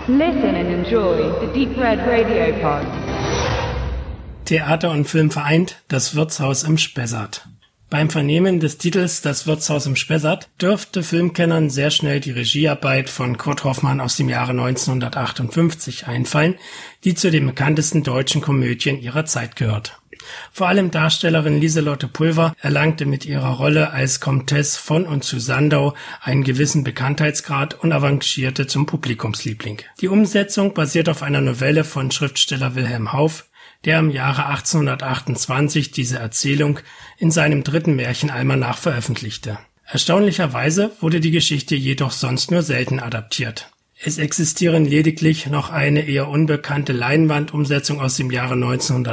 Listen and enjoy the Deep Red Radio Pod. Theater und Film vereint, das Wirtshaus im Spessart. Beim Vernehmen des Titels Das Wirtshaus im Spessart dürfte Filmkennern sehr schnell die Regiearbeit von Kurt Hoffmann aus dem Jahre 1958 einfallen, die zu den bekanntesten deutschen Komödien ihrer Zeit gehört. Vor allem Darstellerin Lieselotte Pulver erlangte mit ihrer Rolle als Komtesse von und zu Sandow einen gewissen Bekanntheitsgrad und avancierte zum Publikumsliebling. Die Umsetzung basiert auf einer Novelle von Schriftsteller Wilhelm Hauff, der im Jahre 1828 diese Erzählung in seinem 3. Märchenalmanach veröffentlichte. Erstaunlicherweise wurde die Geschichte jedoch sonst nur selten adaptiert. Es existieren lediglich noch eine eher unbekannte Leinwandumsetzung aus dem Jahre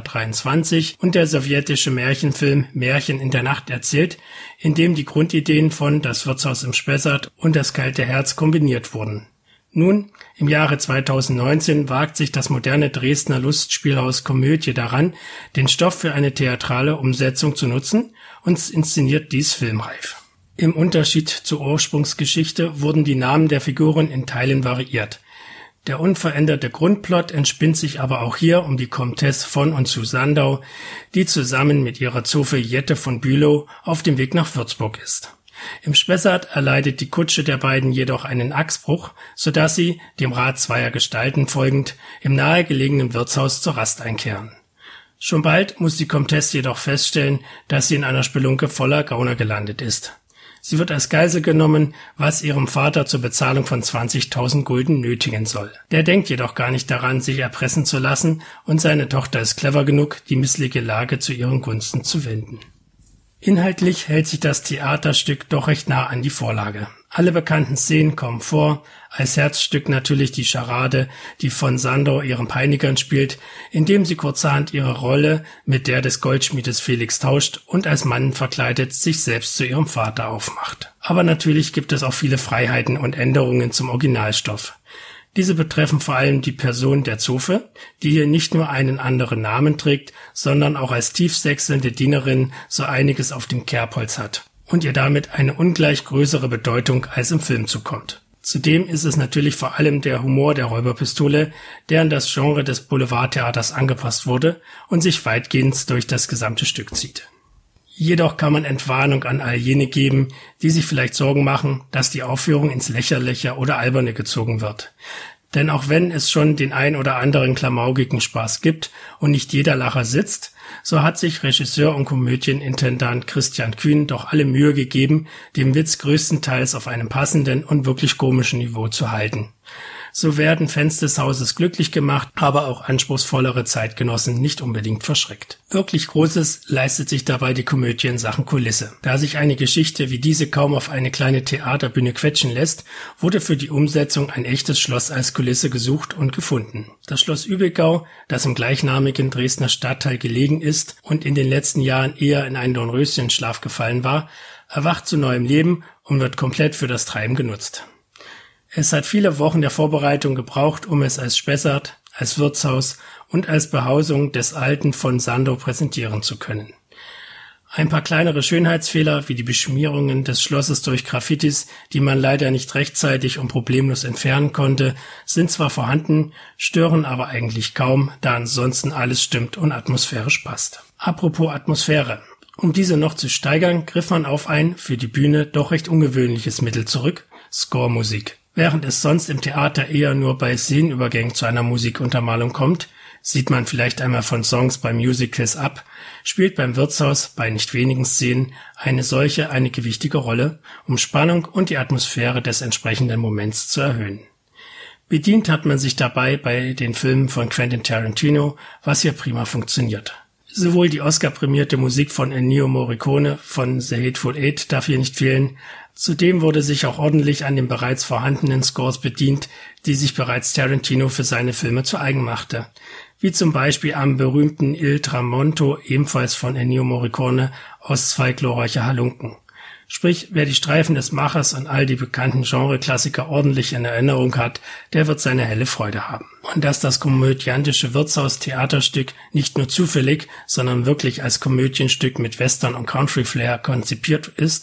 1923 und der sowjetische Märchenfilm Märchen in der Nacht erzählt, in dem die Grundideen von Das Wirtshaus im Spessart und Das kalte Herz kombiniert wurden. Nun, im Jahre 2019 wagt sich das moderne Dresdner Lustspielhaus Komödie daran, den Stoff für eine theatrale Umsetzung zu nutzen und inszeniert dies filmreif. Im Unterschied zur Ursprungsgeschichte wurden die Namen der Figuren in Teilen variiert. Der unveränderte Grundplot entspinnt sich aber auch hier um die Komtesse von und zu Sandow, die zusammen mit ihrer Zofe Jette von Bülow auf dem Weg nach Würzburg ist. Im Spessart erleidet die Kutsche der beiden jedoch einen Achsbruch, sodass sie, dem Rat zweier Gestalten folgend, im nahegelegenen Wirtshaus zur Rast einkehren. Schon bald muss die Komtesse jedoch feststellen, dass sie in einer Spelunke voller Gauner gelandet ist. Sie wird als Geisel genommen, was ihrem Vater zur Bezahlung von 20.000 Gulden nötigen soll. Der denkt jedoch gar nicht daran, sich erpressen zu lassen, und seine Tochter ist clever genug, die missliche Lage zu ihren Gunsten zu wenden. Inhaltlich hält sich das Theaterstück doch recht nah an die Vorlage. Alle bekannten Szenen kommen vor, als Herzstück natürlich die Scharade, die von Sandow ihren Peinigern spielt, indem sie kurzerhand ihre Rolle mit der des Goldschmiedes Felix tauscht und als Mann verkleidet sich selbst zu ihrem Vater aufmacht. Aber natürlich gibt es auch viele Freiheiten und Änderungen zum Originalstoff. Diese betreffen vor allem die Person der Zofe, die hier nicht nur einen anderen Namen trägt, sondern auch als tiefsächselnde Dienerin so einiges auf dem Kerbholz hat und ihr damit eine ungleich größere Bedeutung als im Film zukommt. Zudem ist es natürlich vor allem der Humor der Räuberpistole, der an das Genre des Boulevardtheaters angepasst wurde und sich weitgehend durch das gesamte Stück zieht. Jedoch kann man Entwarnung an all jene geben, die sich vielleicht Sorgen machen, dass die Aufführung ins Lächerliche oder Alberne gezogen wird. Denn auch wenn es schon den ein oder anderen klamaukigen Spaß gibt und nicht jeder Lacher sitzt, so hat sich Regisseur und Komödienintendant Christian Kühn doch alle Mühe gegeben, den Witz größtenteils auf einem passenden und wirklich komischen Niveau zu halten. So werden Fans des Hauses glücklich gemacht, aber auch anspruchsvollere Zeitgenossen nicht unbedingt verschreckt. Wirklich Großes leistet sich dabei die Komödie in Sachen Kulisse. Da sich eine Geschichte wie diese kaum auf eine kleine Theaterbühne quetschen lässt, wurde für die Umsetzung ein echtes Schloss als Kulisse gesucht und gefunden. Das Schloss Übigau, das im gleichnamigen Dresdner Stadtteil gelegen ist und in den letzten Jahren eher in einen Dornröschenschlaf gefallen war, erwacht zu neuem Leben und wird komplett für das Treiben genutzt. Es hat viele Wochen der Vorbereitung gebraucht, um es als Spessart, als Wirtshaus und als Behausung des Alten von Sandow präsentieren zu können. Ein paar kleinere Schönheitsfehler wie die Beschmierungen des Schlosses durch Graffitis, die man leider nicht rechtzeitig und problemlos entfernen konnte, sind zwar vorhanden, stören aber eigentlich kaum, da ansonsten alles stimmt und atmosphärisch passt. Apropos Atmosphäre. Um diese noch zu steigern, griff man auf ein für die Bühne doch recht ungewöhnliches Mittel zurück: Score-Musik. Während es sonst im Theater eher nur bei Szenenübergängen zu einer Musikuntermalung kommt, sieht man vielleicht einmal von Songs bei Musicals ab, spielt beim Wirtshaus bei nicht wenigen Szenen eine gewichtige Rolle, um Spannung und die Atmosphäre des entsprechenden Moments zu erhöhen. Bedient hat man sich dabei bei den Filmen von Quentin Tarantino, was hier prima funktioniert. Sowohl die Oscar-prämierte Musik von Ennio Morricone von The Hateful Eight darf hier nicht fehlen. Zudem wurde sich auch ordentlich an den bereits vorhandenen Scores bedient, die sich bereits Tarantino für seine Filme zu eigen machte. Wie zum Beispiel am berühmten Il Tramonto, ebenfalls von Ennio Morricone, aus Zwei glorreiche Halunken. Sprich, wer die Streifen des Machers und all die bekannten Genreklassiker ordentlich in Erinnerung hat, der wird seine helle Freude haben. Und dass das komödiantische Wirtshaus-Theaterstück nicht nur zufällig, sondern wirklich als Komödienstück mit Western- und Country-Flair konzipiert ist,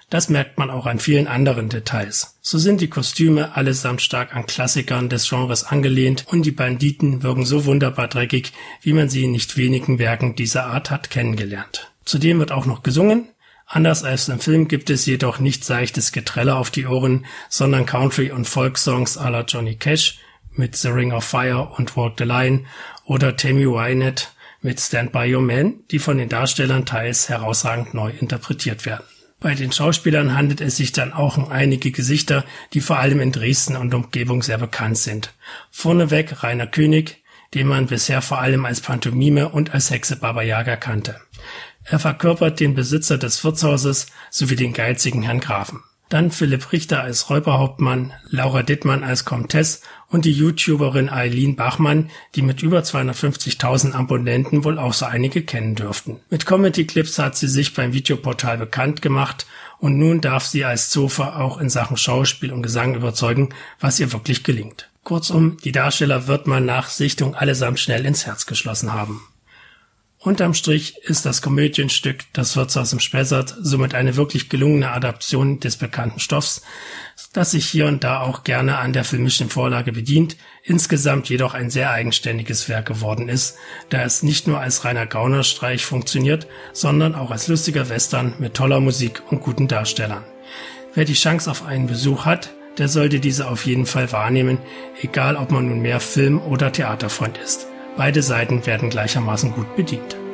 Das merkt man auch an vielen anderen Details. So sind die Kostüme allesamt stark an Klassikern des Genres angelehnt und die Banditen wirken so wunderbar dreckig, wie man sie in nicht wenigen Werken dieser Art hat kennengelernt. Zudem wird auch noch gesungen. Anders als im Film gibt es jedoch nicht seichtes Geträlle auf die Ohren, sondern Country- und Folk-Songs à la Johnny Cash mit The Ring of Fire und Walk the Line oder Tammy Wynette mit Stand By Your Man, die von den Darstellern teils herausragend neu interpretiert werden. Bei den Schauspielern handelt es sich dann auch um einige Gesichter, die vor allem in Dresden und Umgebung sehr bekannt sind. Vorneweg Rainer König, den man bisher vor allem als Pantomime und als Hexe Baba Yaga kannte. Er verkörpert den Besitzer des Wirtshauses sowie den geizigen Herrn Grafen. Dann Philipp Richter als Räuberhauptmann, Laura Dittmann als Komtesse und die YouTuberin Eileen Bachmann, die mit über 250.000 Abonnenten wohl auch so einige kennen dürften. Mit Comedy-Clips hat sie sich beim Videoportal bekannt gemacht und nun darf sie als Zofe auch in Sachen Schauspiel und Gesang überzeugen, was ihr wirklich gelingt. Kurzum, die Darsteller wird man nach Sichtung allesamt schnell ins Herz geschlossen haben. Unterm Strich ist das Komödienstück Das Wirtshaus im Spessart somit eine wirklich gelungene Adaption des bekannten Stoffs, das sich hier und da auch gerne an der filmischen Vorlage bedient, insgesamt jedoch ein sehr eigenständiges Werk geworden ist, da es nicht nur als reiner Gaunerstreich funktioniert, sondern auch als lustiger Western mit toller Musik und guten Darstellern. Wer die Chance auf einen Besuch hat, der sollte diese auf jeden Fall wahrnehmen, egal ob man nun mehr Film- oder Theaterfreund ist. Beide Seiten werden gleichermaßen gut bedient.